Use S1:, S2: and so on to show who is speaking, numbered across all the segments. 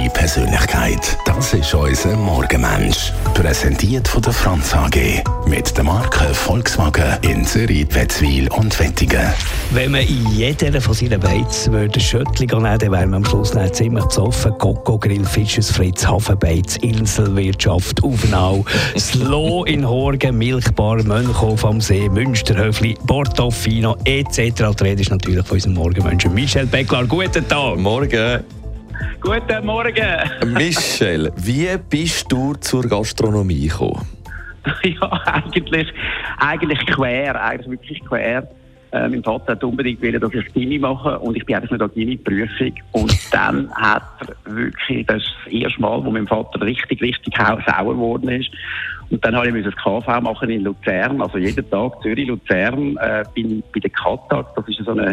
S1: Persönlichkeit. Das ist unser Morgenmensch. Präsentiert von der Franz AG. Mit der Marke Volkswagen in Zürich, Wetzwil und Wettingen.
S2: Wenn man in jeder von seinen Beiz würde Schöttli nehmen, dann wäre man am Schluss nicht ziemlich besoffen. Coco Grill, Fisches Fritz, Hafenbeiz, Inselwirtschaft, Uvenau, Slo in Horgen, Milchbar, Mönchhof am See, Münsterhöfli, Portofino etc. Die Rede ist natürlich von unserem Morgenmenschen Michel Becklar. Guten Tag.
S3: Morgen.
S4: Guten Morgen.
S3: Michel, wie bist du zur Gastronomie gekommen?
S4: Ja, eigentlich quer, eigentlich wirklich quer. Mein Vater hat unbedingt wollen, dass ich Gimmi mache und ich bin einfach nicht an die Gimmi-Prüfung. Und dann hat er wirklich, das ist das erste Mal, wo mein Vater richtig sauer geworden ist. Und dann habe ich das KV machen in Luzern, also jeden Tag Zürich-Luzern, bin bei der Katak, das ist so eine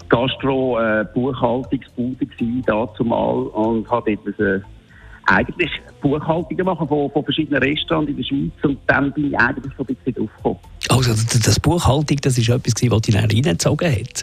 S4: Gastro-Buchhaltungsbude dazumal und habe dort eigentlich Buchhaltungen machen von verschiedenen Restaurants in der Schweiz und dann bin ich eigentlich so ein bisschen draufgekommen.
S2: Also das Buchhaltung, das ist etwas, was dich dann reingezogen hat?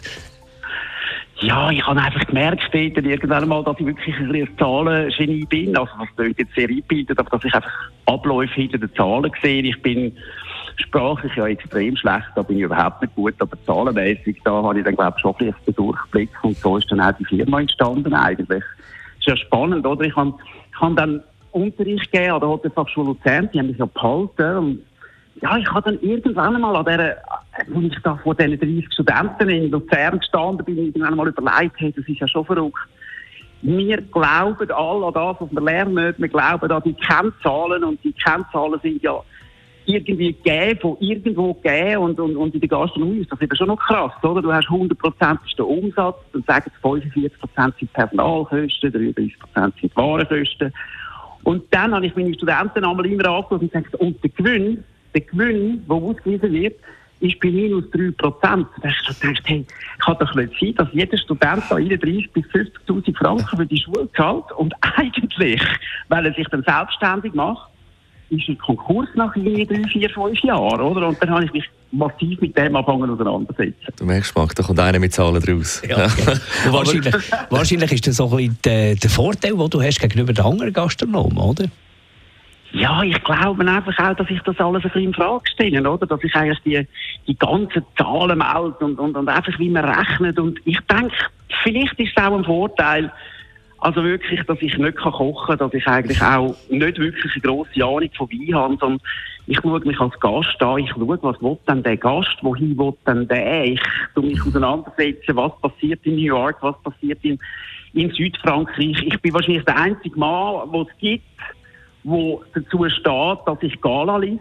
S4: Ja, ich habe einfach gemerkt irgendwann mal, dass ich wirklich ein Zahlengenie bin. Also das klingt jetzt sehr eingebildet, aber dass ich einfach Abläufe hinter den Zahlen sehe. Ich bin sprachlich ja extrem schlecht, da bin ich überhaupt nicht gut, aber zahlenmäßig, da habe ich dann glaube ich schon ein bisschen den Durchblick und so ist dann auch die Firma entstanden eigentlich. Ist ja spannend, oder? Ich habe dann Unterricht gegeben an der Hotelfachschule Luzern, die haben mich ja behalten und ja, ich habe dann irgendwann mal als ich da vor diesen 30 Studenten in Luzern gestanden bin, irgendwann mal überlegt, hey, das ist ja schon verrückt. Wir glauben alle an das, was wir lernen, wir glauben an die Kennzahlen und die Kennzahlen sind ja irgendwie gegeben, von irgendwo gegeben und in der Gastronomie ist das eben schon noch krass, oder? Du hast 100% ist der Umsatz, dann sagen sie 45% sind Personalkosten, 33% sind Warenkosten. Und dann habe ich meine Studenten einmal immer angeschaut und gesagt, und der Gewinn, der ausgewiesen wird, ist bei minus 3%. Da habe ich gedacht, hey, kann doch nicht sein, dass jeder Student da 31.000 bis 50.000 Franken für die Schule zahlt und eigentlich, weil er sich dann selbstständig macht, ist ein Konkurs nach 3, 4, 5 Jahren, oder? Und dann habe ich mich massiv mit dem angefangen auseinandersetzen.
S3: Du merkst, Marc, da kommt einer mit Zahlen draus.
S2: Ja. Wahrscheinlich ist das so ein bisschen der Vorteil, den du hast gegenüber den anderen Gastronomen, oder?
S4: Ja, ich glaube einfach auch, dass ich das alles ein bisschen in Frage stelle, oder? Dass ich eigentlich die ganzen Zahlen melde und einfach, wie man rechnet. Und ich denke, vielleicht ist es auch ein Vorteil, also wirklich, dass ich nicht kochen kann, dass ich eigentlich auch nicht wirklich eine grosse Ahnung von Wein habe, sondern ich schaue mich als Gast an, ich schaue, was will denn der Gast, wohin will denn der? Ich tue mich auseinandersetzen, was passiert in New York, was passiert in Südfrankreich. Ich bin wahrscheinlich der einzige Mann, den es gibt, wo dazu steht, dass ich Gala lese.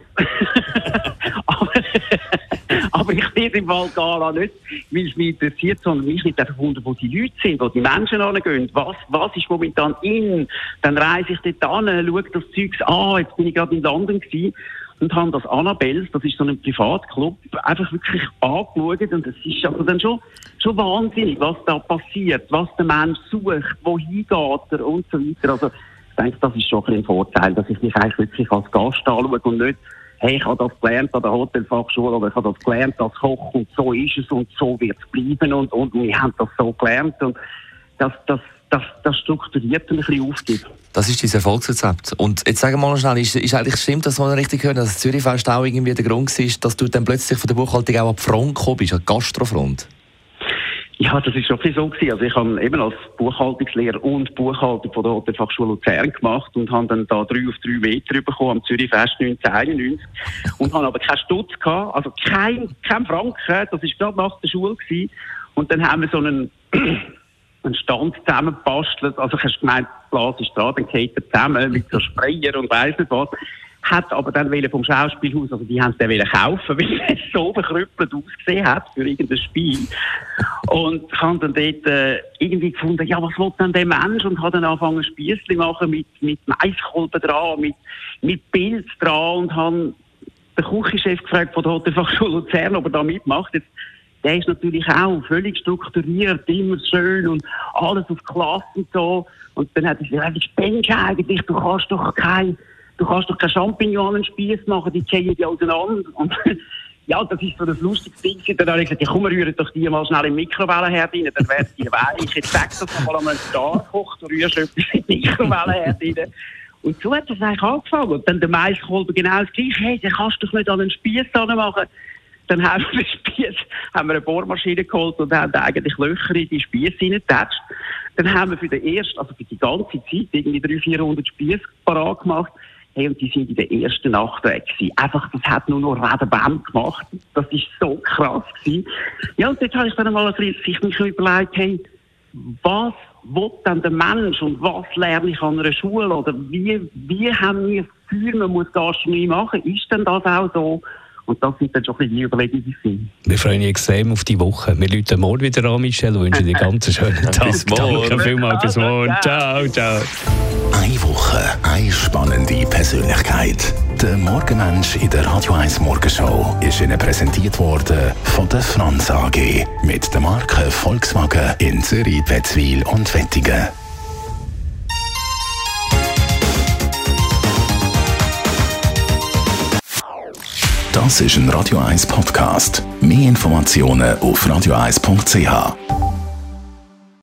S4: aber ich lese im Fall Gala nicht, weil es mich interessiert, sondern mich nicht einfach wundern, wo die Leute sind, wo die Menschen hingehen. Was ist momentan in? Dann reise ich dort hin, schaue das Zeugs an. Jetzt bin ich gerade in London gewesen und habe das Annabelles, das ist so ein Privatclub, einfach wirklich angeschaut. Und es ist also dann schon wahnsinnig, was da passiert, was der Mensch sucht, wohin geht er und so weiter. Also, ich denke, das ist schon ein Vorteil, dass ich mich eigentlich wirklich als Gast anschaue und nicht, hey, ich habe das gelernt an der Hotelfachschule oder ich habe das gelernt als Koch und so ist es und so wird es bleiben und wir haben das so gelernt und das strukturiert ein bisschen aufgibt.
S3: Das ist dein Erfolgsrezept. Und jetzt sagen wir mal schnell, ist eigentlich stimmt, dass man richtig hört, dass das Zürichfest auch irgendwie der Grund war, dass du dann plötzlich von der Buchhaltung auch an die Front gekommen bist, an die Gastrofront?
S4: Ja, das ist schon so gewesen. Also ich habe eben als Buchhaltungslehrer und Buchhaltung von der Hotelfachschule Luzern gemacht und habe dann da 3 auf 3 Meter bekommen am Zürichfest 1991 und habe aber keinen Stutz gehabt, also kein Franken. Das war gerade nach der Schule gewesen. Und dann haben wir so einen Stand zusammengebastelt. Also ich habe gemeint, das Glas ist dran, dann geht er zusammen mit so Sprayer und weiss nicht was. Hat aber dann vom Schauspielhaus, also die haben es dann kaufen, weil es so verkrüppelt ausgesehen hat für irgendein Spiel. Und ich habe dann dort irgendwie gefunden, ja, was will denn der Mensch? Und habe dann angefangen, Spiessli machen mit Maiskolben dran, mit Pilz dran und habe den Küchenchef gefragt von der Hotelfachschule Luzern, ob er da mitmacht. Jetzt, der ist natürlich auch völlig strukturiert, immer schön und alles auf Klasse und so. Und dann hat er gesagt, ich denke eigentlich, du kannst doch kein Champignon an den Spieß machen, die gehen ja auseinander. Und Ja, das ist so das lustige Ding. Dann habe ich gesagt, ja, komm, rühren doch die mal schnell in den Mikrowellenherd rein, dann werden die weich. Jetzt sagst du das mal an einen Star kocht, du rührst etwas in den Mikrowellenherd rein. Und so hat das eigentlich angefangen. Und dann der Maiskolben genau das Gleiche. Hey, den kannst du doch nicht an einen Spieß machen. Dann haben wir den Spieß, haben wir eine Bohrmaschine geholt und haben eigentlich Löcher in die Spieße reingetatscht. Dann haben wir für die ganze Zeit irgendwie 300-400 Spieße parat gemacht. Hey, und die sind in der ersten Nacht weg gewesen. Einfach, das hat nur noch Radebam gemacht. Das ist so krass gewesen. Ja, und jetzt habe ich dann mal sich mich überlegt, hey, was will denn der Mensch und was lerne ich an einer Schule? Oder wie haben wir das Gefühl, man muss Gastronomie machen? Ist denn das auch so? Und das sind dann schon ein bisschen die Überlegungen.
S2: Wir freuen uns extrem auf die Woche. Wir rufen morgen wieder an, Michel, und wünschen dir einen ganz schönen Tag.
S3: Bis morgen.
S2: Danke vielmals, bis morgen. Ciao, ciao.
S1: Eine Woche, eine spannende Persönlichkeit. Der Morgenmensch in der Radio 1 Morgenshow ist Ihnen präsentiert worden von der Franz AG mit der Marke Volkswagen in Zürich, Wetzwil und Wettigen. Das ist ein Radio 1 Podcast. Mehr Informationen auf radio1.ch.